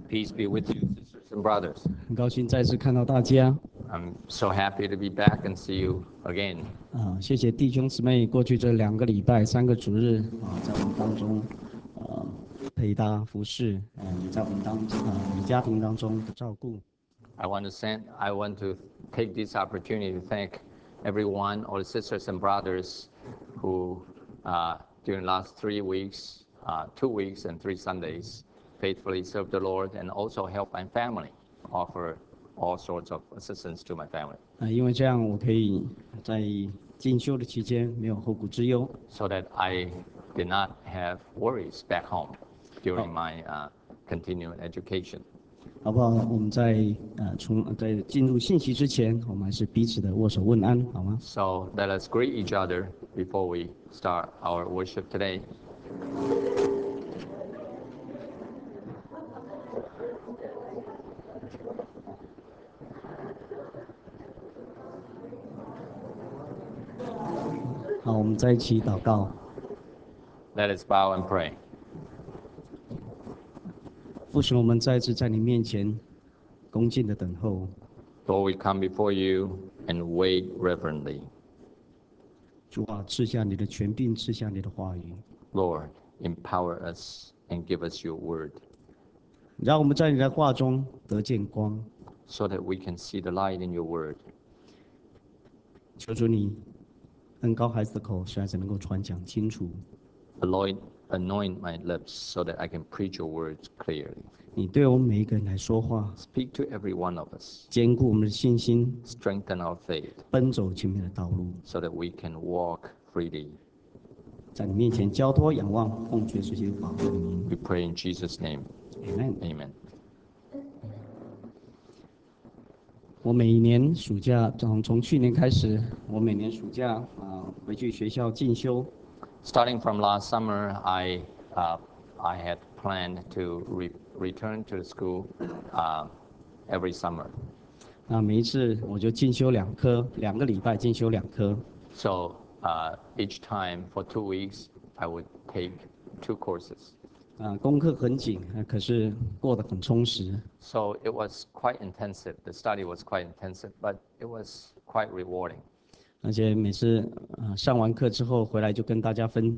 Peace be with you, sisters and brothers. 很高兴再次看到大家 I'm so happy to be back and see you again. 谢谢弟兄姊妹过去这2个礼拜、3个主日在我们当中陪搭服侍，也在我们你家庭当中的照顾。 I want to take this opportunity to thank everyone, all the sisters and brothers who, during the last 3 weeks, 2 weeks and 3 Sundays, faithfully served the Lord and also help my family, offer all sorts of assistance to my family. 因为这样我可以在进修的期间没有后顾之忧。 So that I did not have worries back home during my continuing education. 好不好？我们在进入信息之前，我们还是彼此的握手问安，好吗？ So let us greet each other before we start our worship today. 好，我们在一起祷告。 Let us bow and pray. 父神，我们再次在你面前恭敬的等候。 Lord, we come before you and wait reverently. 主啊，赐下你的权柄，赐下你的话语， Lord, empower us and give us your word 让我们在你的话中得见光。 so that we can see the light in your word. 求主你恩膏孩子的口，使孩子能够传讲清楚。 Anoint my lips so that I can preach your words clearly. 你对我们每一个人来说话， Speak to every one of us. 坚固我们的信心， Strengthen our faith 奔走前面的道路， so that we can walk freely. 在你面前交托仰望，奉主耶稣基督宝贵的名。 We pray in Jesus' name. Amen。 Amen. 我每一年暑假，从去年开始，我每年暑假回去学校进修。 Starting from last summer, I had planned to return to the school every summer. 每一次我就进修2科，2个礼拜进修2科。 So each time for 2 weeks, I would take 2 courses. 功课很紧，可是过得很充实。 So it was quite intensive. The study was quite intensive, but it was quite rewarding. 而且每次上完课之后回来就跟大家分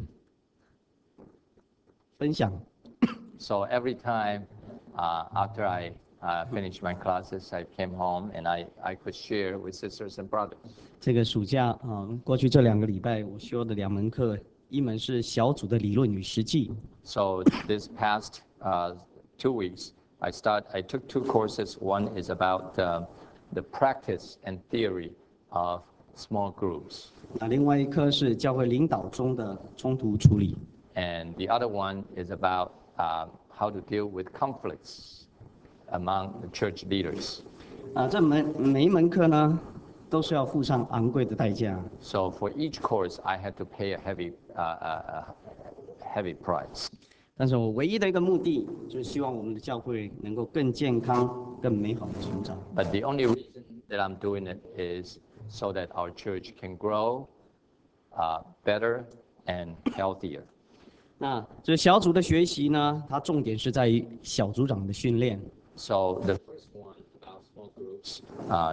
享。 So every time after I finished my classes, I came home and I could share with sisters and brothers. 这个暑假过去这2个礼拜我修的2门课，一门是小组的理论与实际。 So this past 2 weeks, I took 2 courses. One is about the practice and theory of small groups. 另外一科是教会领导中的冲突处理。 And the other one is about how to deal with conflicts among the church leaders. 每一门课呢，都是要付上昂贵的代价。 So for each course, I had to pay a heavy price. 但是我唯一的一个目的，就是希望我们的教会能够更健康、更美好的成长。 But the only reason that I'm doing it is so that our church can grow better and healthier. 这小组的学习呢，它重点是在于小组长的训练。 So the first one about small groups,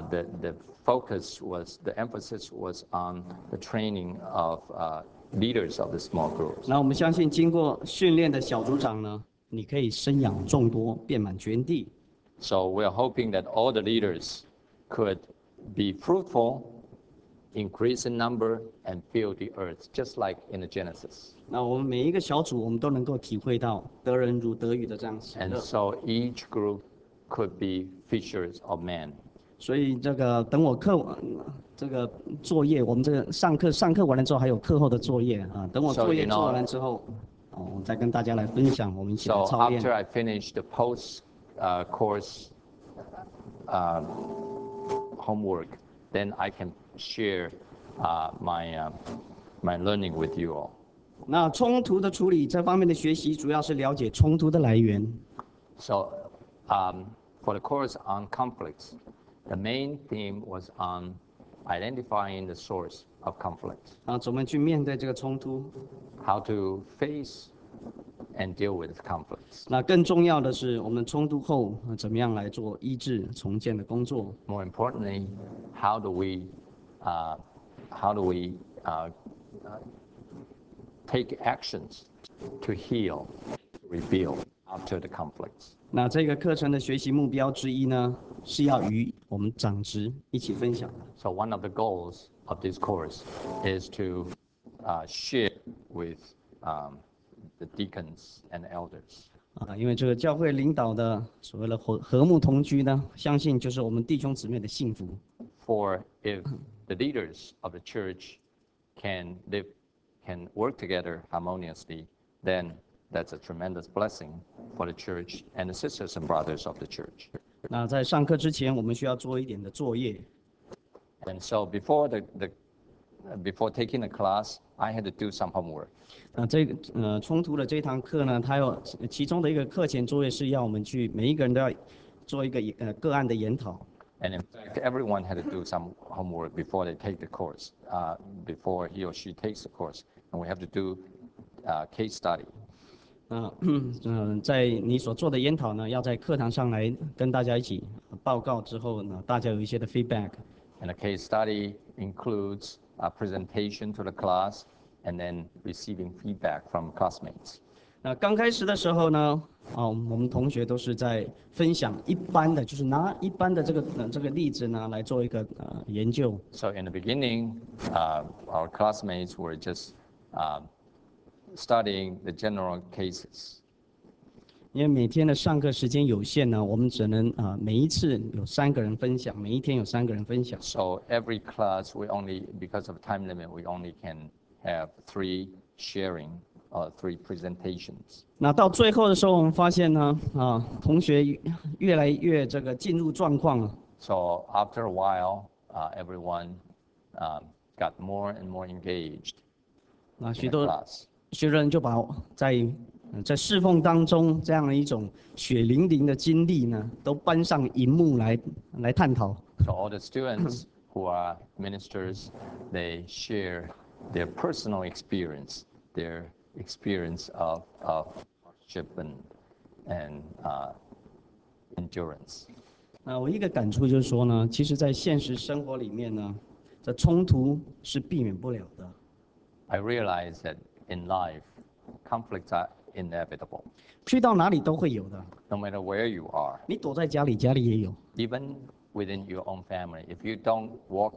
the emphasis was on the training of leaders of the small groups. 我们相信，经过训练的小组长呢，你可以生养众多，遍满全地。 So we are hoping that all the leaders could be fruitful, increase in number, and fill the earth, just like in the Genesis. 我们每一个小组，我们都能够体会到得人如得鱼的这样喜 And 乐。 so each group could be fishers of men. 所以等我作业，我们上课完了之后，还有课后的作业等我作业做完了之后，我再跟大家来分享，我们一起来 So 操练。 after I finish the post-course homework, then I can share my learning with you all. 冲突的处理这方面的学习，主要是了解冲突的来源。 So for the course on conflicts, the main theme was on identifying the source of conflict. 怎么去面对这个冲突？ How to face and deal with conflicts. 那更重要的是，我们冲突后怎么样来做医治重建的工作？ More importantly, how do we take actions to heal, rebuild after the conflicts? 那这个课程的学习目标之一呢，是要与我们长职一起分享的。 So one of the goals of this course is to share with the deacons and elders. 因为这个教会领导的所谓的和睦同居呢，相信就是我们弟兄姊妹的幸福。 For if the leaders of the church can work together harmoniously, then that's a tremendous blessing for the church and the sisters and brothers of the church. 那在上课之前，我们需要做一点的作业。 And so before before taking the class, I had to do some homework. 那这个冲突的这堂课呢，它有其中的一个课前作业是要我们去每一个人都要做一个个案的研讨。 And in fact, everyone had to do some homework before they take the course, before he or she takes the course. And we have to do case study. 在你所做的研讨呢，要在课堂上来跟大家一起报告之后呢，大家有一些的 feedback。 And the case study includes a presentation to the class and then receiving feedback from classmates. 那刚开始的时候呢，我们同学都是在分享一般的，就是拿一般的这个例子呢来做一个研究。 So in the beginning, our classmates were just studying the general cases. 因为每天的上课时间有限呢，我们只能每一次有3个人分享，每一天有3个人分享。 So every class, because of time limit, we only can have 3 sharing or 3 presentations. 那到最后的时候，我们发现呢，同学越来越这个进入状况了。 So after a while, everyone got more and more engaged 那 in 许 the 多 class. 人就把在侍奉当中这样的一种血淋淋的经历呢，都搬上荧幕来探讨。 So all the students who are ministers, they share their personal experience, their experience of hardship and endurance. 那我一个感触就是说呢，其实，在现实生活里面呢，这冲突是避免不了的。 I realize that in life, conflicts are inevitable. 去到哪里都会有的。 No matter where you are, 你躲在家里，家里也有。 even within your own family, if you don't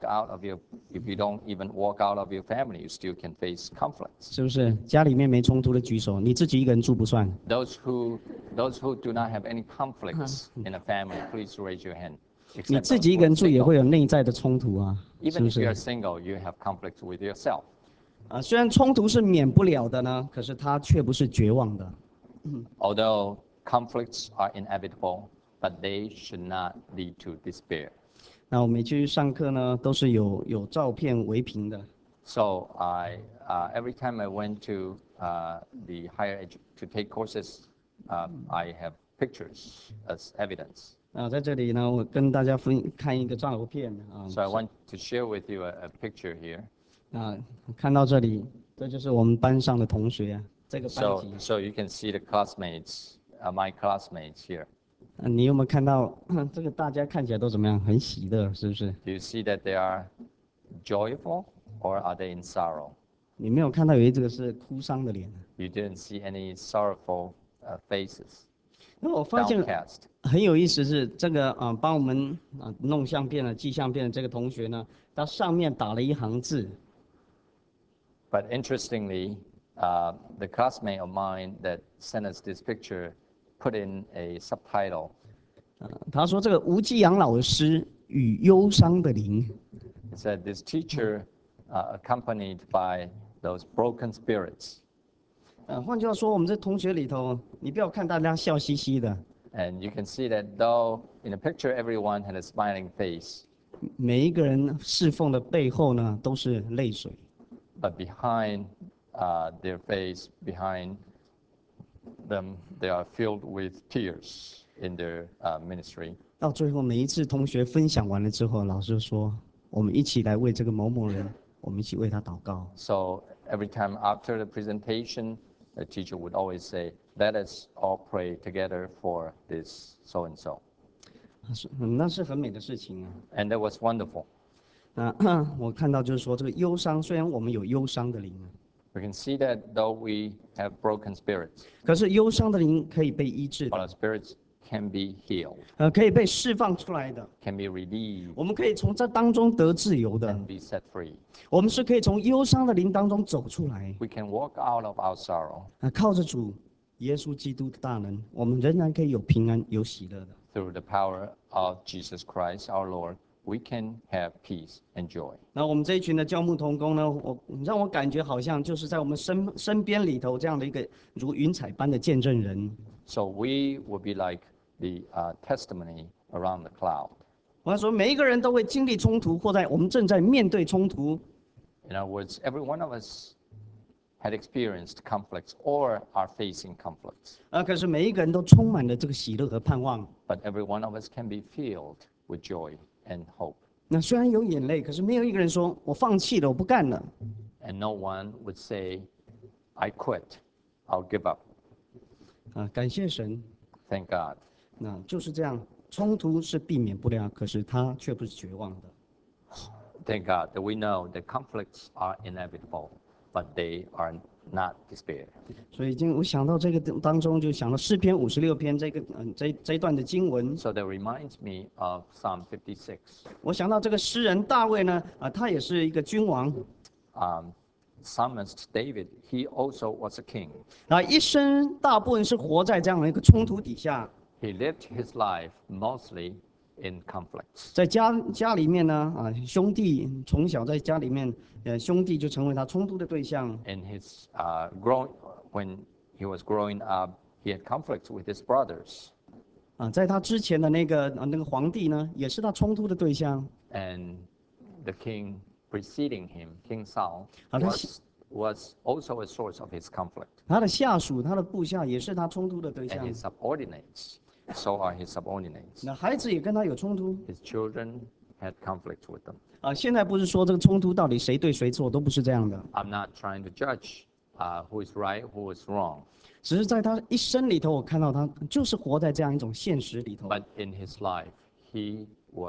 even walk out of your family, you still can face conflicts. 是不是？家里面没冲突的举手，你自己一个人住不算。 Those who do not have any conflicts in a family, please raise your hand. 你 Except 自 those 己一 who 个 are 人住也会 single. 有内在的冲突啊，是 Even 不 if you are 是？ single, you have conflicts with yourself. 虽然冲突是免不了的呢，可是它却不是绝望的。 Although conflicts are inevitable, but they should not lead to despair. 那我每去上课呢，都是有照片为凭的。 So every time I went to the to take courses, I have pictures as evidence. 在这里呢，我跟大家看一个照片啊。 So I want to share with you a picture here. 看到这里，这就是我们班上的同学，这个班级。 So you can see the classmates, my classmates here. 你有没有看到这个？大家看起来都怎么样？很喜乐，是不是？ Do you see that they are joyful or are they in sorrow? 你没有看到有一个是哭丧的脸。 You didn't see any sorrowful faces, 那我发现 downcast. 很有意思是这个帮我们弄相片的、记相片的这个同学呢，他上面打了一行字。 But interestingly, the classmate of mine that sent us this picture put in a subtitle. 他说：“这个吴继阳老师与忧伤的灵。” It said, "This teacher, accompanied by those broken spirits." 换句话说，我们这同学里头，你不要看大家笑嘻嘻的， And you can see that though in the picture everyone had a smiling face, 每一个人侍奉的背后呢，都是泪水。 but behind their face, behind them, they are filled with tears in their ministry. 到最后，每一次同学分享完了之后，老师就说：“我们一起来为这个某某人，我们一起为他祷告。” So every time after the presentation, the teacher would always say, "Let us all pray together for this so and so," 那是很美的事情啊。 and that was wonderful. 我看到就是说，这个忧伤，虽然我们有忧伤的灵啊， We can see that though we have broken spirits, 可是忧伤的灵可以被医治 but 的， our spirits can be healed, 可以被释放出来的， can be relieved, 我们可以从这当中得自由的， and be set free. 我们是可以从忧伤的灵当中走出来。 We can walk out of our sorrow 靠着主耶稣基督的大能，我们仍然可以有平安、有喜乐的。 through the power of Jesus Christ our Lord. We can have peace and joy. 那我们这一群的教牧同工呢，让我感觉好像就是在我们身边里头这样的一个如云彩般的见证人。 So we will be like the testimony around the cloud. 我要说，每一个人都会经历冲突，或在我们正在面对冲突。 In other words, every one of us had experienced conflicts or are facing conflicts. 可是每一个人都充满了这个喜乐和盼望。 But every one of us can be filled with joy and hope. 那虽然有眼泪，可是没有一个人说我放弃了，我不干了。 And no one would say, "I quit, I'll give up." 感谢神， Thank God. 那就是这样，冲突是避免不了，可是它却不是绝望的。 Thank God that we know that conflicts are inevitable, but they are not despair. 所以我想到这个当中，就想到诗篇56篇这一段的经文。 So that reminds me of Psalm 56. 我想到这个诗人大卫呢，他也是一个君王， Psalmist David, he also was a king. 一生大部分是活在这样的一个冲突底下， He lived his life mostly in conflicts. 在家里面呢，兄弟从小在家里面，兄弟就成为他冲突的对象。 In his when he was growing up, he had conflicts with his brothers. 在他之前的那个皇帝呢，也是他冲突的对象。 And the king preceding him, King Saul, 他 was also a source of his conflict. 他的下属、他的部下也是他冲突的对 And 象。 his subordinates, so are his subordinates. 那孩子也跟他有冲突。 His children had conflicts with them. 现在不是说这个冲突到底谁对谁错，都不是这样的。 I'm not trying to judge who is right, who is wrong. 只是在他一生里头，我看到他就是活在这样一种现实里头。 But in his life, his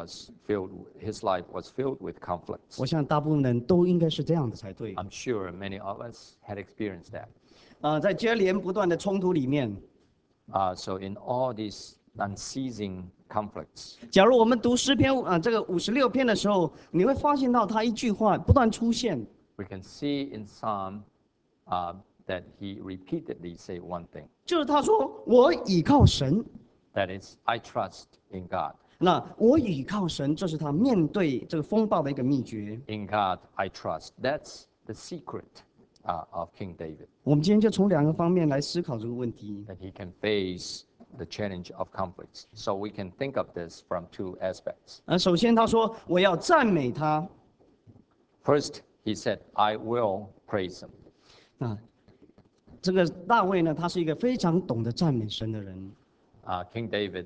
life was filled with conflicts. 我想大部分人都应该是这样的才对。 I'm sure many of us had experienced that. 在接连不断的冲突里面， So in all these unceasing conflicts, 假如我们读诗篇这个56篇的时候，你会发现到他一句话不断出现， we can see in Psalm that he repeatedly said one thing. 就是他说：“我倚靠神。” That is, I trust in God. 那我倚靠神，这是他面对这个风暴的一个秘诀。 In God, I trust. That's the secret of King David, 我们今天就从两个方面来思考这个问题。 that he can face the challenge of conflicts. So we can think of this from two aspects. 首先他说：“我要赞美他。” First, he said, I will praise him. 这个大卫呢，他是一个非常懂得赞美神的人。 King David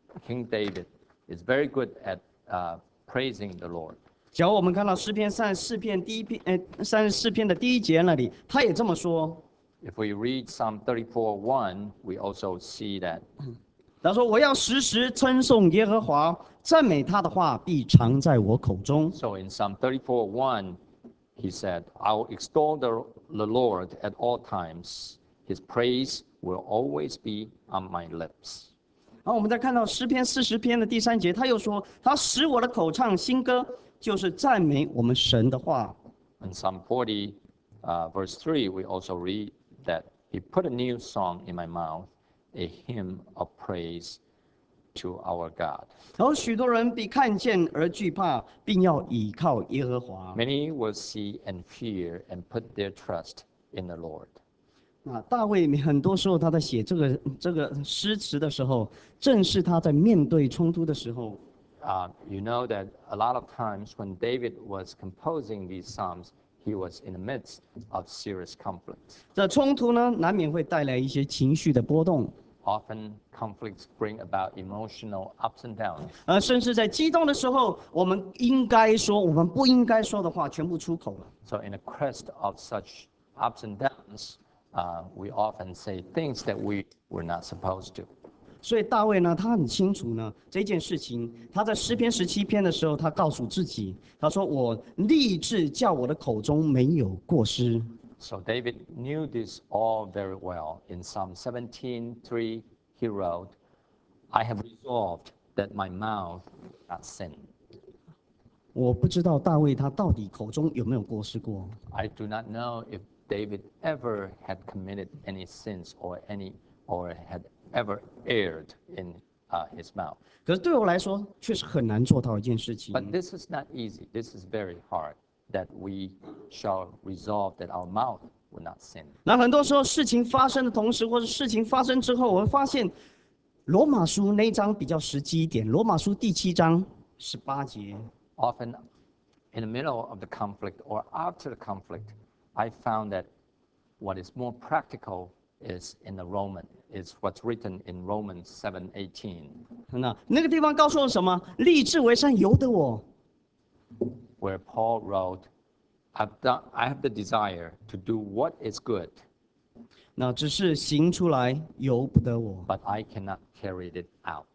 is very good at praising the Lord. 假如我们看到诗篇34篇的第一节那里，他也这么说。 If we read Psalm 34:1, we also see that. 他说：“我要时时称颂耶和华，赞美他的话必常在我口中。” So in Psalm 34:1, he said, I will extol the Lord at all times. His praise will always be on my lips. 然后我们再看到诗篇40篇的第3节，他又说：“他使我的口唱新歌，就是赞美我们神的话。” In Psalm 40, verse 3, we also read that he put a new song in my mouth, a hymn of praise to our God. 然后许多人必看见而惧怕，并要倚靠耶和华。 Many will see and fear and put their trust in the Lord. 大卫很多时候他在写这个诗词的时候，正是他在面对冲突的时候。 You know that a lot of times when David was composing these psalms, he was in the midst of serious conflict. 这冲突呢，难免会带来一些情绪的波动。 Often conflicts bring about emotional ups and downs. 甚至在激动的时候，我们应该说，我们不应该说的话，全部出口了。 So in the crest of such ups and downs, we often say things that we were not supposed to. 所以大卫呢，他很清楚呢这件事情。他在诗篇17篇的时候，他告诉自己，他说：“我立志叫我的口中没有过失。” So David knew this all very well. In Psalm 17:3, he wrote, "I have resolved that my mouth not sin." 我不知道大卫他到底口中有没有过失过。 I do not know if David ever had committed any sins or had ever erred in his mouth. 可是对我来说，却是很难做到一件事情。 But this is not easy. This is very hard that we shall resolve that our mouth will not sin. 那很多时候事情发生的同时，或者事情发生之后，我会发现罗马书那一章比较实际一点。罗马书第7章18节。 Often in the middle of the conflict or after the conflict, I found that what is more practical is what's written in Romans 7:18, 那个地方告诉我什么？立志为善由得我。 where Paul wrote, I have the desire to do what is good, 那只是行出来由不得我。 but I cannot carry it out.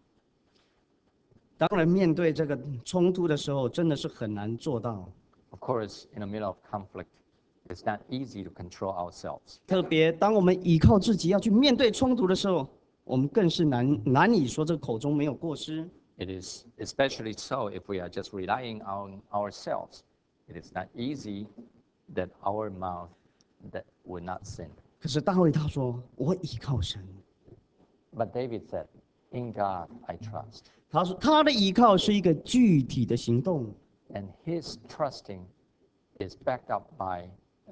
当然，面对这个冲突的时候，真的是很难做到。 Of course, in the middle of conflict, it's not easy to control ourselves. 特别当我们依靠自己要去面对冲突的时候，我们更是难以说这个口中没有过失。 It is especially so if we are just relying on ourselves. It is not easy that our mouth that will not sin. 可是大卫他说：“我依靠神。” But David said, "In God I trust." 他说他的依靠是一个具体的行动。 And his trusting is backed up by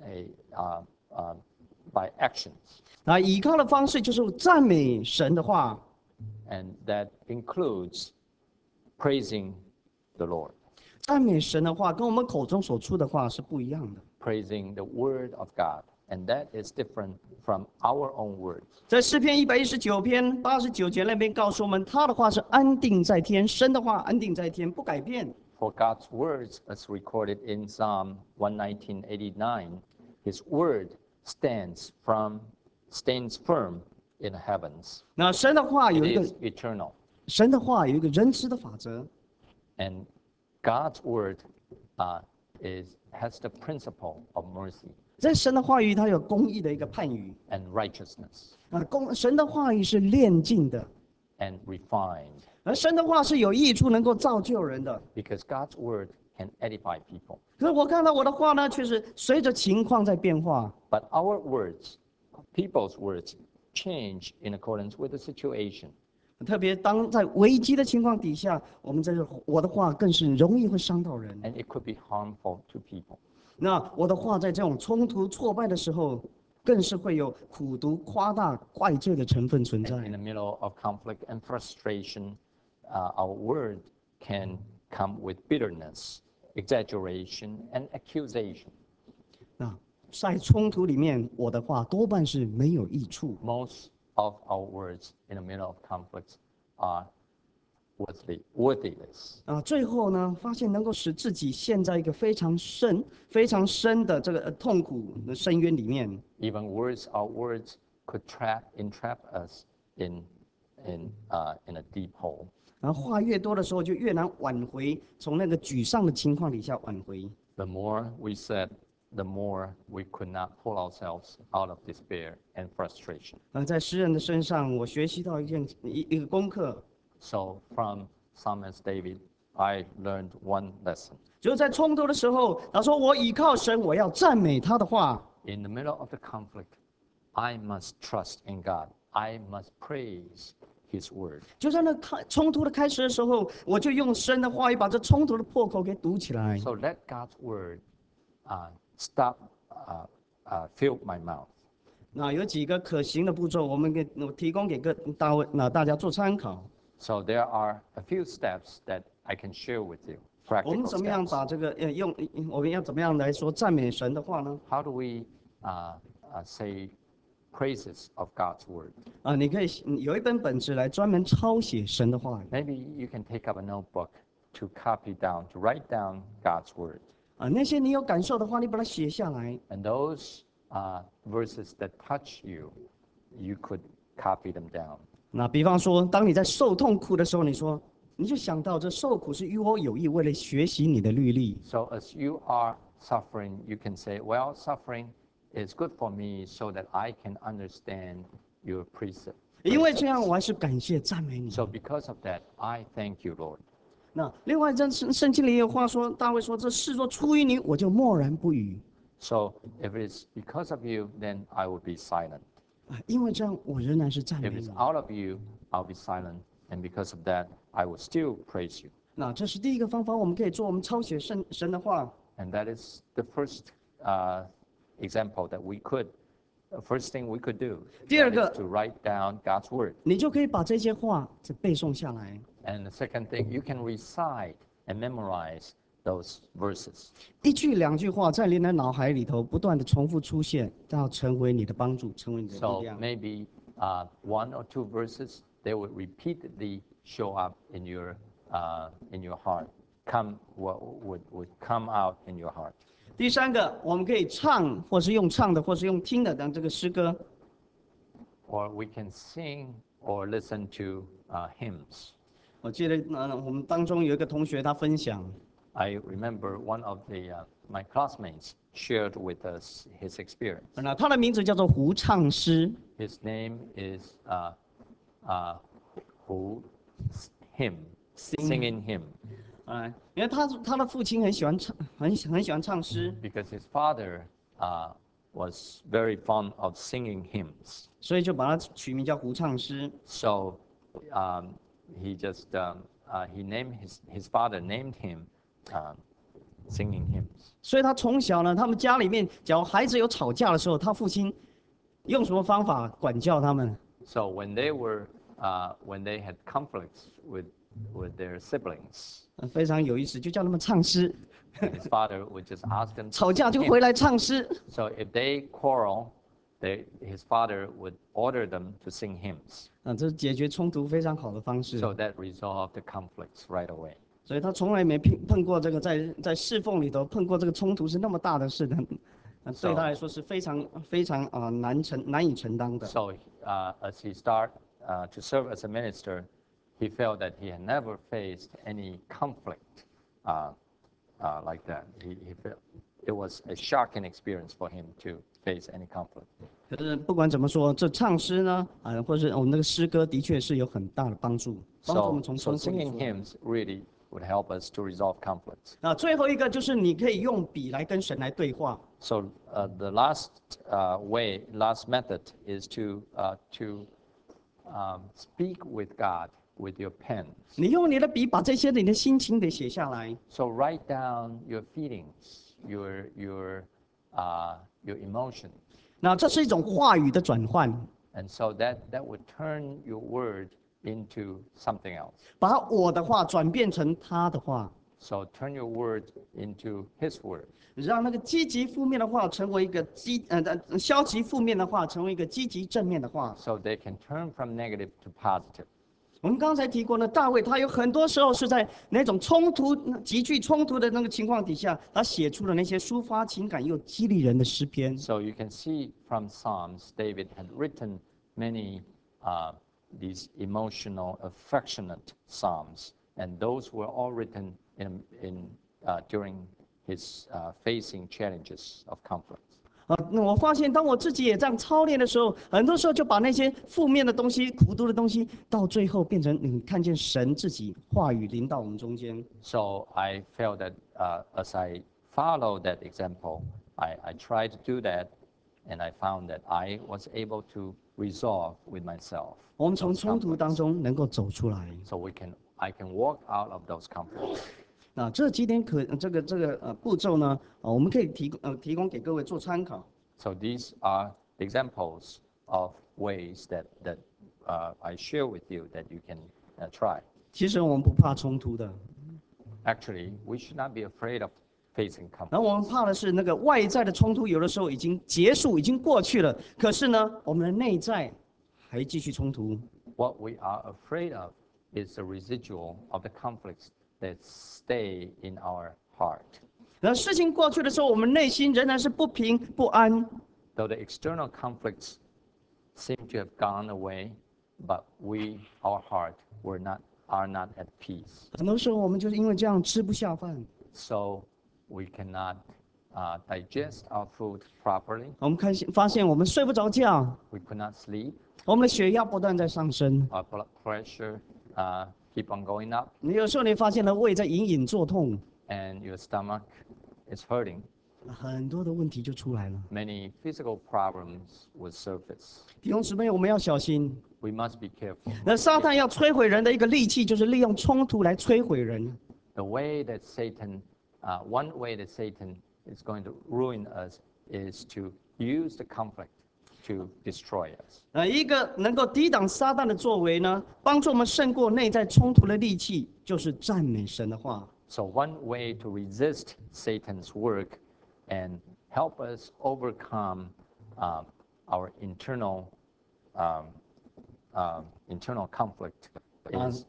by actions, 那依靠的方式就是赞美神的话， and that includes praising the Lord, 赞美神的话跟我们口中所出的话是不一样的。 praising the word of God, and that is different from our own words. 在诗篇119篇89节那边告诉我们，他的话是安定在天，神的话安定在天，不改变。 For God's words, as recorded in Psalm 119:89, His word stands firm in the heavens. 那神的话 It 有一个 is eternal, 神的话有一个仁慈的法则， and God's word has the principle of mercy 在神的话语它有公义的一个判语。 and righteousness 神的话语是炼净的， and refined, 而神的话是有益处，能够造就人的。 because God's word can edify people. 可是我看到我的话呢，却是随着情况在变化。 But our words, people's words, change in accordance with the situation. 特别当在危机的情况底下，我的话更是容易会伤到人。 And it could be harmful to people. 那我的话在这种冲突挫败的时候，更是会有苦毒、夸大、怪罪的成分存 And in 在。 the middle of conflict and frustration, our word can come with bitterness, exaggeration, and accusation. 那在冲突里面，我的话多半是没有益处。 Most of our words in the middle of conflicts are worthless. 最后呢，发现能够使自己陷在一个非常深的这个痛苦的深渊里面。 Even worse, our words could entrap us in a deep hole. 然后话越多的时候，就越难挽回，从那个沮丧的情况底下挽回。 The more we said, the more we could not pull ourselves out of despair and frustration. 在诗人的身上，我学习到一个功课， So from Psalmist David, I learned one lesson. 就是在冲突的时候，他说：“我倚靠神，我要赞美他的话。” In the middle of the conflict, I must trust in God. I must praise His word. 就在那冲突的开始的时候，我就用神的话语把这冲突的破口给堵起来。 So let God's word fill my mouth. 那有几个可行的步骤，我提供给大家做参考。 So there are a few steps that I can share with you. 我们 Practical 怎么样 steps. 把这个我们要怎么样来说赞美神的话呢？ How do we say praises of God's word? 你可以有一本本子来专门抄写神的话语。 Maybe you can take up a notebook to write down God's word. 那些你有感受的话，你把它写下来。 And those verses that touch you, you could copy them down. 那比方说，当你在受痛苦的时候，你就想到这受苦是与我有益，为了学习你的律例。 So as you are suffering, you can say, well, suffering is good for me so that I can understand your precept. 因为这样，我还是感谢赞美你。 So because of that, I thank you, Lord. 那另外，在圣经里也有话说，大卫说：“这事若出于你，我就默然不语。” So if it is because of you, then I will be silent. 因为这样，我仍然是赞美 If 你 it's。out of you, I'll be silent. And because of that, I will still praise you. 那这是第一个方法，我们可以做，我们抄写神的话。 And that is the first example that we could, the first thing we could do. 第二 That 个， is to write down God's word. 你就可以把这些话再背诵下来。 And the second thing, you can recite and memorize those verses. 一句两句话在你的脑海里头不断的重复出现，到成为你的帮助，成为你的力 So 量。 maybe one or two verses, they would repeatedly show up in your heart, would come out in your heart. 第三个，我们可以唱，或是用唱的，或是用听的，当这个诗歌。 Or we can sing or listen to hymns. 我记得我们当中有一个同学他分享， I remember one of my classmates shared with us his experience. 那他的名字叫做胡唱诗。 His name is Hu Hymn, singing hymn, 因为他的父亲很喜欢唱，很喜欢唱诗， because his father was very fond of singing hymns. 所以就把他取名叫胡唱诗。 So he just he named his father named him singing hymns. 所以他从小呢，他们家里面，假如孩子有吵架的时候，他父亲用什么方法管教他们？ So when they had conflicts with their siblings, 非常有意思，就叫他们唱诗。 his father would just ask them to 吵架 sing 就 hymns. 回来唱诗。 So if they quarrel, his father would order them to sing hymns. 这是解决冲突非常好的方式。 So that resolved the conflicts right away. 所以他从来没碰过这个在侍奉里头碰过这个冲突是那么大的事的，对他来说是非常难以承担的。 So as he started to serve as a minister, he felt that he had never faced any conflict like that. He felt it was a shocking experience for him to face any conflict. 可是不管怎么说，这唱诗呢，或是我们那个诗歌，的确是有很大的帮助，帮助我们 So 从冲突里 singing 出来。 hymns really would help us to resolve conflicts. 最后一个就是你可以用笔来跟神来对话。 So the last method is to speak with God with your pen. 你用你的笔把这些你的心情得写下来。 So write down your feelings, your emotions, 那这是一种话语的转换， and so that would turn your word into something else. 把我的话转变成他的话。 So turn your word into His word. 让那个积极负面的话成为一个消极负面的话成为一个积极正面的话。 So they can turn from negative to positive. 我们刚才提过呢，大卫他有很多时候是在那种极具冲突的那个情况底下，他写出了那些抒发情感又激励人的诗篇。 So you can see from Psalms, David had written many these emotional, affectionate psalms, and those were all written during his facing challenges of conflict. 那我发现，当我自己也这样操练的时候，很多时候就把那些负面的东西、苦毒的东西，到最后变成你看见神自己话语临到我们中间。 So I felt that as I followed that example, I tried to do that, and I found that I was able to resolve with myself. 我们从 those 冲突 conflicts. 当中能够走出来。 So I can walk out of those conflicts. 那这几点步骤呢，我们可以提供给各位做参考。 So these are examples of ways that I share with you that you can try. 其实我们不怕冲突的， Actually, we should not be afraid of facing 然 conflict. 后我们怕的是那个外在的冲突，有的时候已经结束，已经过去了。可是呢，我们的内在还继续冲突。 What we are afraid of is the residual of the conflicts that stay in our heart. 然后事情过去的时候，我们内心仍然是不平不安。 though the external conflicts seem to have gone away, but our heart, are not at peace. 很多时候我们就是因为这样吃不下饭， So we cannot digest our food properly. 我们发现我们睡不着觉， We could not sleep. 我们的血压不断在上升。 Our blood pressure keep on going up, 你有时候你发现了胃在隐隐作痛， and your stomach is hurting. 很多的问题就出来了。 Many physical problems will surface. 弟兄姊妹，我们要小心。 We must be careful. 那撒旦要摧毁人的一个利器，就是利用冲突来摧毁人。 The way that one way that Satan is going to ruin us is to use the conflict to destroy us. 一个能够抵挡撒旦的作为呢，帮助我们胜过内在冲突的利器，就是赞美神的话。 So one way to resist Satan's work and help us overcome our internal conflict is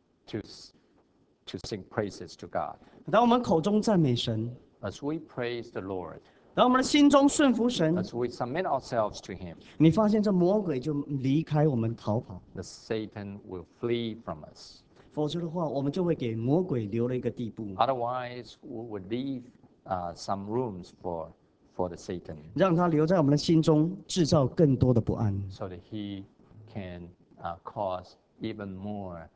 to sing praises to God. 当我们口中赞美神， As we praise the Lord, 当我们的心中顺服神， as we submit ourselves to Him, 你发现这魔鬼就离开我们逃跑。 the Satan will flee from us. 否则的话，我们就会给魔鬼留了一个地步， Otherwise, we would leave some rooms for the Satan 让他留在我们的心中，制造更多的不安。 so that he can cause even more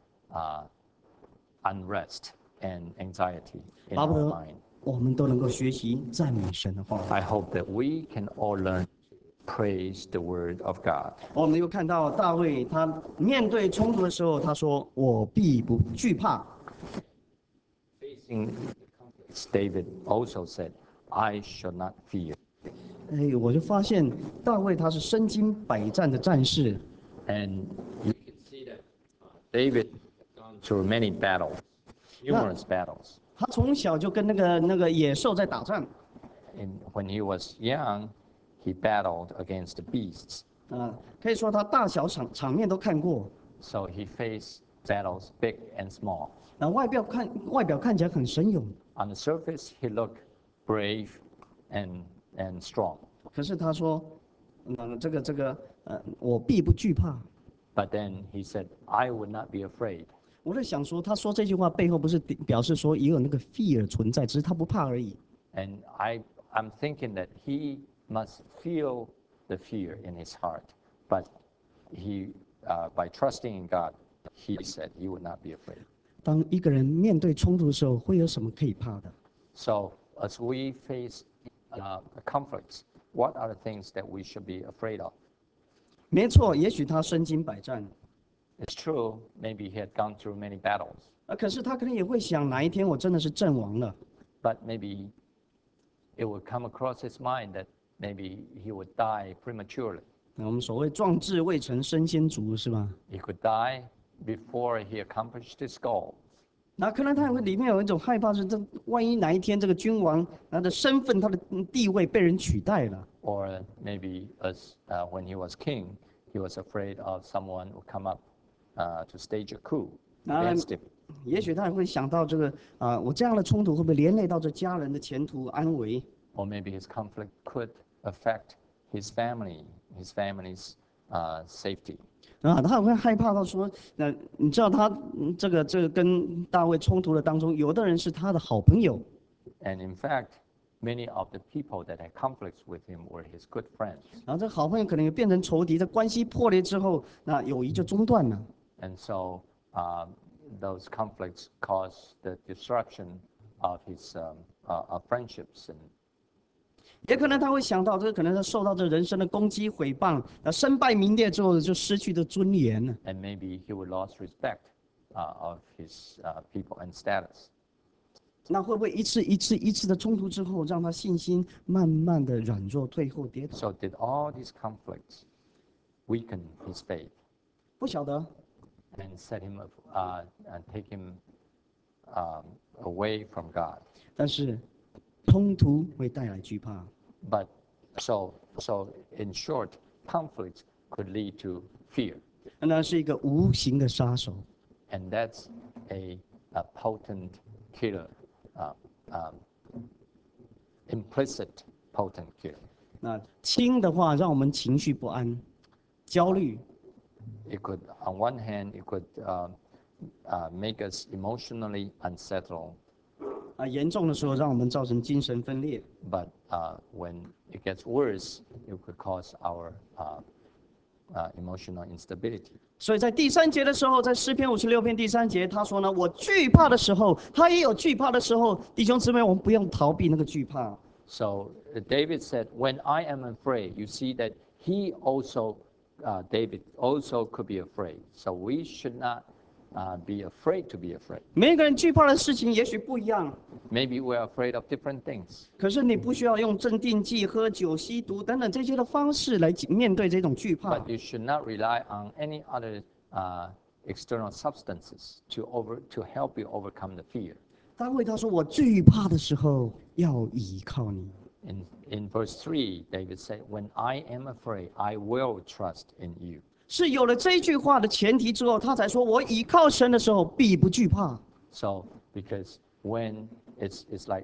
unrest and anxiety in 巴不 our 得 mind. 我们都能够学习赞美神的话。 I hope that we can all learn to praise the word of God. 我们又看到大卫，他面对冲突的时候，他说：“我必不惧怕。 Facing the conflicts, David also said, I shall not fear. ” 我就发现大卫他是身经百战的战士， And you can see that David has gone through many battles, numerous battles. 他从小就跟那个野兽在打仗。 When he was young, he battled against the beasts. 可以说他大小场面都看过。 So he faced battles big and small. 外表看起来很神勇， On the surface, he looked brave and strong. 可是他说：“我必不惧怕。” But then he said, I would not be afraid. 我在想说，他说这句话背后不是表示说也有那个 fear 存在，只是他不怕而已。 And I'm thinking that he must feel the fear in his heart. But by trusting in God, he said he would not be afraid. 当一个人面对冲突的时候，会有什么可以怕的？ So as we face conflicts, what are the things that we should be afraid of? 没错，也许他身经百战， It's true, maybe he had gone through many battles, 可是他可能也会想，哪一天我真的是阵亡了， but maybe it would come across his mind that maybe he would die prematurely. 我们所谓壮志未成身先足，是吧？ He could die before he accomplished his goal. 那可能他里面有一种害怕，是这万一哪一天这个君王他的身份、他的地位被人取代了， Or maybe when he was king, he was afraid of someone would come up to stage a coup against him. 也许他也会想到这个我这样的冲突会不会连累到这家人的前途安危？ Or maybe his conflict could affect his family's safety. 他也会害怕到说，你知道他这个跟大卫冲突的当中，有的人是他的好朋友， And in fact, many of the people that had conflicts with him were his good friends. 然后这好朋友可能也变成仇敌，这关系破裂之后，那友谊就中断了。 And so those conflicts caused the destruction of his friendships. And 也可能他会想到，这可能他受到这人生的攻击毁谤，身败名裂之后就失去的尊严了。 and maybe he would lose respect of his people and status. 那会不会一次的冲突之后，让他信心慢慢的软弱、退后、跌倒？ So did all these conflicts weaken his faith 不晓得。 and set him and take him away from God? 但是冲突会带来惧怕， But so in short, conflicts could lead to fear, 那是一个无形的杀手。 and that's a potent killer, implicit potent killer. 那轻的话，让我们情绪不安、焦虑。 It could, on one hand, it could make us emotionally unsettled. 严重的时候，让我们造成精神分裂。 But when it gets worse, it could cause our emotional instability. 所以在第3节的时候，在诗篇56篇第3节，他说呢：“我惧怕的时候，他也有惧怕的时候。”弟兄姊妹，我们不用逃避那个惧怕。 So David said, "When I am afraid," you see that he also, David also could be afraid. So we should not be afraid to be afraid. 每一个人惧怕的事情也许不一样， Maybe we're afraid of different things. 可是你不需要用镇定剂、喝酒、吸毒等等这些的方式来面对这种惧怕。 But you should not rely on any other external substances to help you overcome the fear. 大卫他说：“我惧怕的时候要倚靠你。” In verse 3, David said, "When I am afraid, I will trust in you." 是有了这一句话的前提之后，他才说：“我倚靠神的时候必不惧怕。” So, because when it's like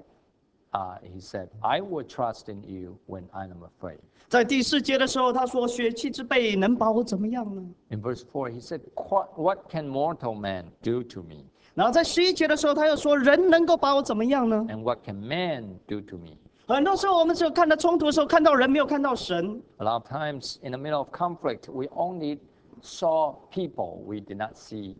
he said, "I will trust in you when I am afraid." 在第4节的时候，他说：“血气之辈能把我怎么样呢？” In verse 4, he said, "What can mortal man do to me? 然后在11节的时候，他又说：“人能够把我怎么样呢 And what can man do to me?" 很多时候，我们只有看到冲突的时候，看到人，没有看到神。 A lot of times in the middle of conflict, we only saw people, we did not see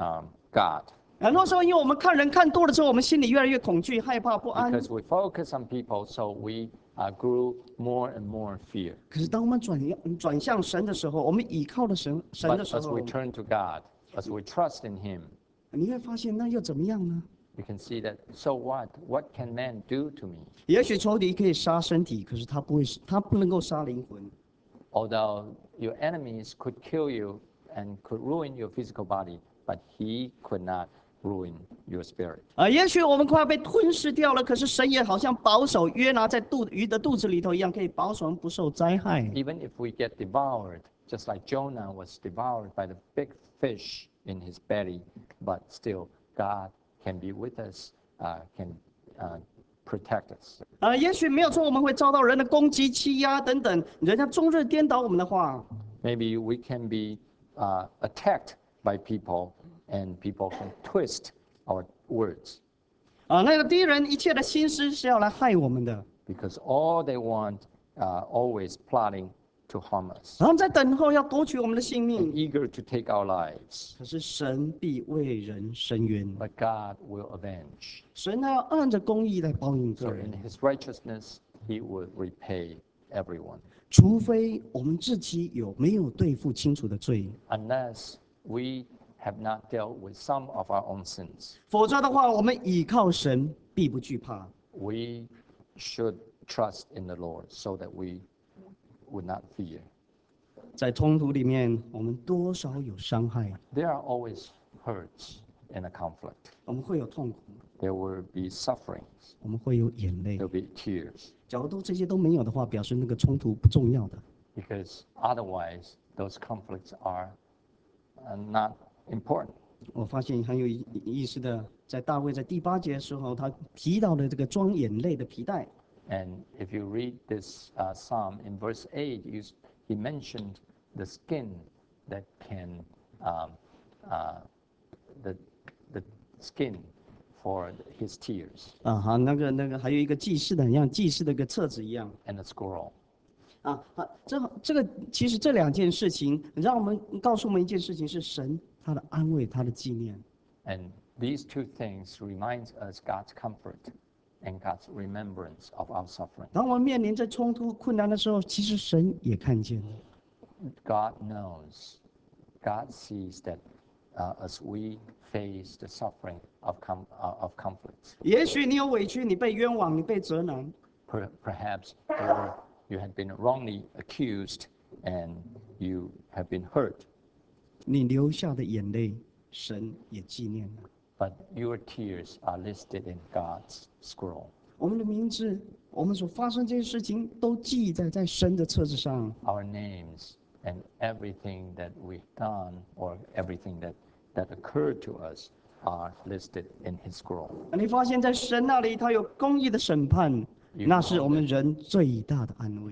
God. 很多时候，因为我们看人看多了之后，我们心里越来越恐惧、害怕、不安。 Because we focus on people, so we grew more and more fear. 可是，当我们转向神的时候，我们倚靠了神的 But 时 as 候 we，turn to God, as we trust in Him, 你会发现那又怎么样呢？ we can see that, so what? What can man do to me? 也许仇敌可以杀身体，可是他不能够杀灵魂。 Although your enemies could kill you and could ruin your physical body, but he could not ruin your spirit. 也许我们快要被吞噬掉了，可是神也好像保守约拿在鱼的肚子里头一样，可以保守我们不受灾害。 Even if we get devoured, just like Jonah was devoured by the big fish in his belly, but still God can be with us, can protect us. 也许没有错，我们会遭到人的攻击、欺压等等，人家终日颠倒我们的话。 Maybe we can be attacked by people, and people can twist our words. 那个敌人一切的心思是要来害我们的， Because all they want, always plotting to harm us, 然后在等候要夺取我们的性 and 命。 eager to take our lives. 可是神必为人伸冤， But God will avenge. 神他要按着公义来报应 So 个 in 人， His righteousness, He will repay everyone. 除非我们自己没有对付清楚的罪， Unless we have not dealt with some of our own sins, 否则的话，我们倚靠神必不惧怕。 we should trust in the Lord so that we would not fear. 在冲突里面，我们多少有伤害， There are always hurts in a conflict. 我们会有痛苦， There will be sufferings. 我们会有眼泪 There。will be tears. 假如这些都没有的话，表示那个冲突不重要的。 Because otherwise, those conflicts are not important. 我发现很有意思的，在大卫在第8节的时候，他提到了这个装眼泪的皮带。 And if you read this psalm in verse 8, he mentioned the skin that can, the skin for his tears, 好，那个还有一个祭祀的，很像祭祀的一个册子一样。 and a scroll. 这个其实这2件事情，让我们告诉我们一件事情，是神他的安慰，他的纪念。 And these two things reminds us God's comfort and God's remembrance of our suffering. 当我们面临在冲突困难的时候，其实神也看见了。 God knows, God sees that as we face the suffering of conflicts. 也许你有委屈，你被冤枉，你被责难， Perhaps you had been wrongly accused and you have been hurt, 你流下的眼泪，神也纪念了。 but your tears are listed in God's scroll. 我们的名字，我们所发生这些事情，都记载在神的册子上。 Our names and everything that we've done or everything that occurred to us are listed in His scroll. 你发现在神那里，他有公义的审判，那是我们人最大的安慰。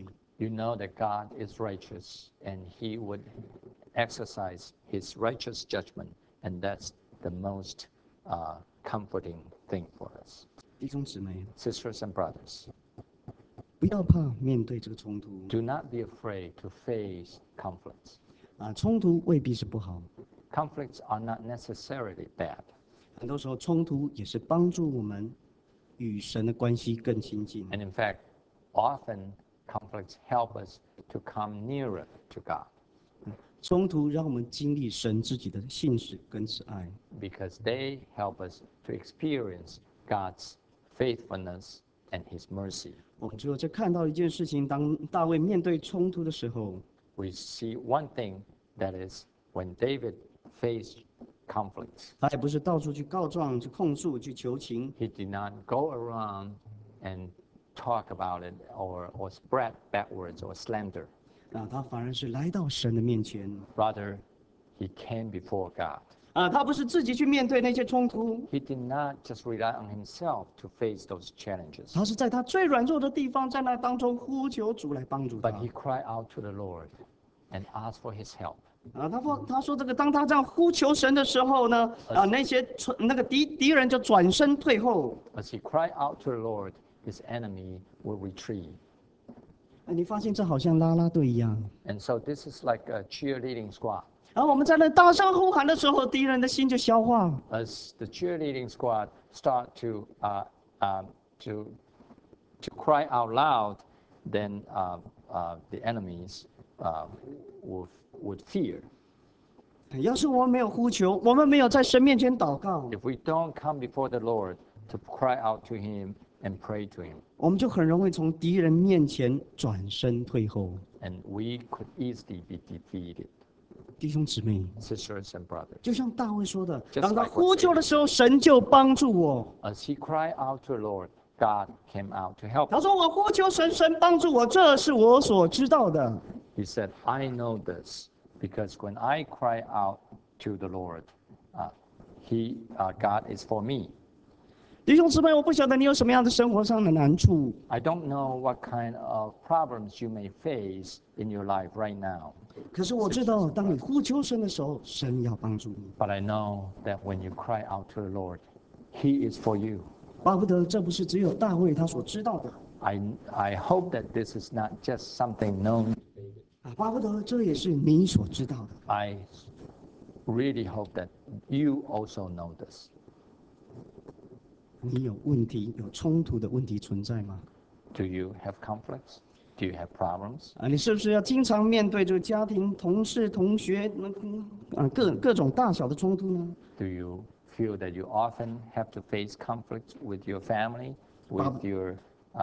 You know that God is righteous and he would exercise his righteous judgment, and that's the most comforting thing for us. 弟兄姊妹， Sisters and brothers, 不要怕面对这个冲突 do not be afraid to face conflicts. 啊，冲突未必是不好， Conflicts are not necessarily bad. 很多时候冲突也是帮助我们与神的关系更亲近。 And in fact, often conflicts help us to come nearer to God 冲突让我们经历神自己的信实跟慈爱。 because they help us to experience God's faithfulness and his mercy. 我们最后再看到一件事情，当大卫面对冲突的时候， We see one thing, that is when David faced conflicts, 他也不是到处去告状、去控诉、去求情， he did not go around and talk about it or spread bad words or slander. 啊，他反而是来到神的面前。 Rather, he came before God. 啊，他不是自己去面对那些冲突， He did not just rely on himself to face those challenges, 他是在他最软弱的地方，在那当中呼求主来帮助他 but。he cried out to the Lord and asked for his help. 啊，他说这个，当他这样呼求神的时候呢，啊，那个敌人就转身退后。 As he cried out to the Lord, his enemy will retreat. 你发现这好像啦啦队一样。 And so this is like a cheerleading squad. 然后我们在那大声呼喊的时候，敌人的心就消化。 As the cheerleading squad start to cry out loud, then the enemies would fear. 要是我们没有呼求，我们没有在神面前祷告， If we don't come before the Lord to cry out to him and pray to him, 我们就很容易从敌人面前转身退后。 and we could easily be defeated. 弟兄姊妹， Sisters and brothers, 就像大卫说的， Just 当他 like what 呼求的时候，神就帮助我。 as he cried out to the Lord, God came out to help 他 him. 说：“我呼求神，神帮助我，这是我所知道的。” He said, I know this because when I cry out to the Lord, God is for me. 弟兄姊妹，我不晓得你有什么样的生活上的难处， I don't know what kind of problems you may face in your life right now, 可是我知道，当你呼求神的时候，神要帮助你。 but I know that when you cry out to the Lord, He is for you. 巴不得这不是只有大卫他所知道的 I hope that this is not just something known. 啊，巴不得这也是你所知道的。 I really hope that you also know this. 你有问题、有冲突的问题存在吗？ Do you have conflicts? Do you have problems? 啊，你是不是要经常面对这个家庭、同事、同学各种大小的冲突呢？ Do you feel that you often have to face conflicts with your family, with your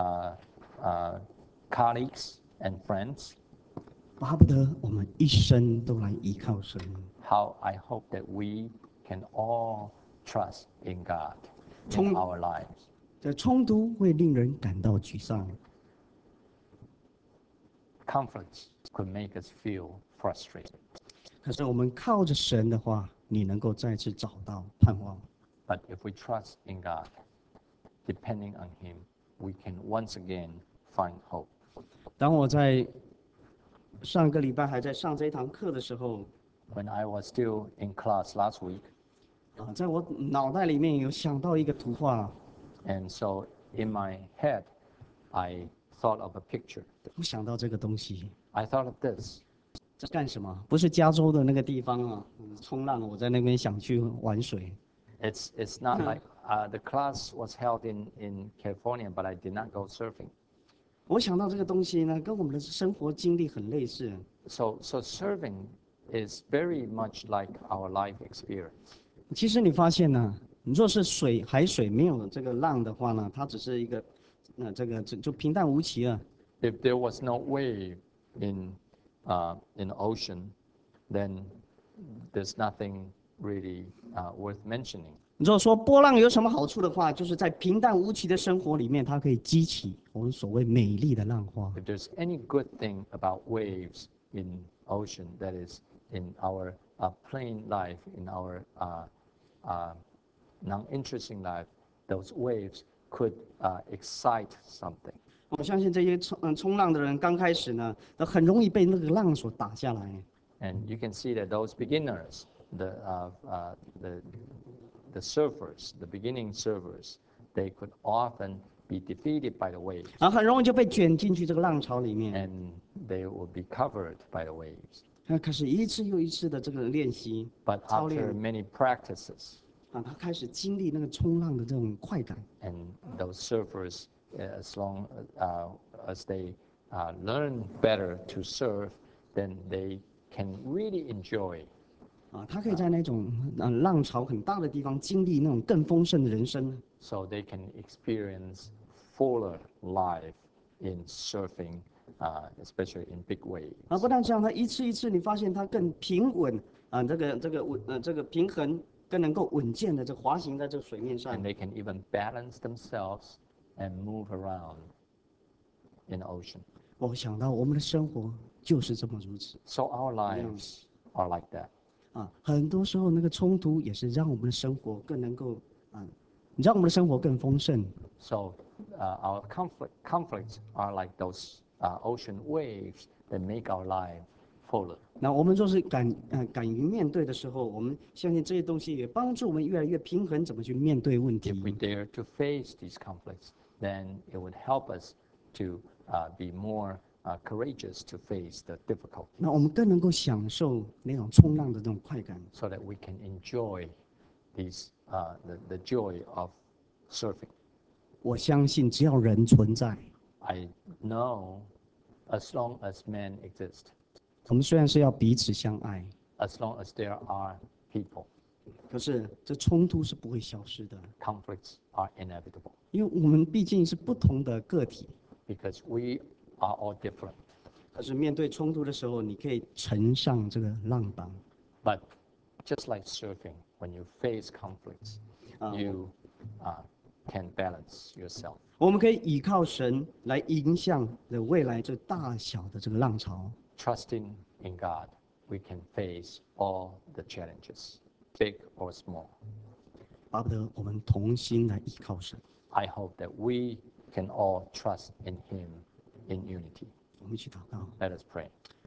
colleagues and friends? 巴不得我们一生都来依靠神。 How I hope that we can all trust in God in 从- our lives. 这冲突会令人感到沮丧， Conflicts could make us feel frustrated. 可是我们靠着神的话，你能够再次找到盼望。 But if we trust in God, depending on Him, we can once again find hope. 当我在上个礼拜还在上这一堂课的时候， When I was still in class last week, 啊，在我脑袋里面有想到一个图画， and so in my head, I thought of a picture. 我想到这个东西， I thought of this. 在干什么？不是加州的那个地方啊，冲浪，我在那边想去玩水。 It's not like the class was held in California, but I did not go surfing. 我想到这个东西呢，跟我们的生活经历很类似。 So surfing is very much like our life experience. 其实你发现呢，你若是海水没有这个浪的话呢，它只是一个，这个就平淡无奇啊。 If there was no wave in the ocean, then there's nothing really worth mentioning. 你如果说波浪有什么好处的话，就是在平淡无奇的生活里面，它可以激起我们所谓美丽的浪花。 If there's any good thing about waves in ocean, that is in our plain life, in our non-interesting life, those waves could excite something. 我相信这些冲浪的人刚开始呢，都很容易被那个浪所打下来。 And you can see that those beginners, the, uh, uh, the, the surfers, the beginning surfers, they could often be defeated by the waves, 很容易就被卷进去这个浪潮里面。 and they will be covered by the waves. 他开始一次又一次的这个练习 But 操 after 练 many practices, 他开始经历那个冲浪的这种快感。 and those surfers, as long as they learn better to surf, then they can really enjoy. 他可以在那种浪潮很大的地方经历那种更丰盛的人生。 So they can experience fuller life in surfing, especially in big waves. 不但这样，他一次一次，你发现他更平稳这个平衡，更能够稳健的这滑行在这个水面上 And。they can even balance themselves and move around in the ocean. 我想到我们的生活就是这么如此 So our lives are like that. 很多时候那个冲突也是让我们的生活更能够让我们的生活更丰盛。 So our conflicts are like those ocean waves that make our life fuller. 那我们若是敢于面对的时候，我们相信这些东西也帮助我们越来越平衡，怎么去面对问 If we 题。 dare to face these conflicts, then it would help us to be more courageous to face the difficulties, 那我们更能够享受那种冲浪的这种快感。 so that we can enjoy the joy of surfing. 我相信只要人存在， I know as long as men exist, 我们虽然是要彼此相爱， as long as there are people, 可是这冲突是不会消失的， conflicts are inevitable 因为我们毕竟是不同的个体。 because we are all different. 可是面对冲突的时候，你可以乘上这个浪板。 But just like surfing, when you face conflicts, you can balance yourself. 我们可以依靠神来影响的未来这大小的这个浪潮。 Trusting in God, we can face all the challenges, big or small. 巴不得我们同心来依靠神。 I hope that we can all trust in Him in unity. 我们一起祷告。 Let us pray.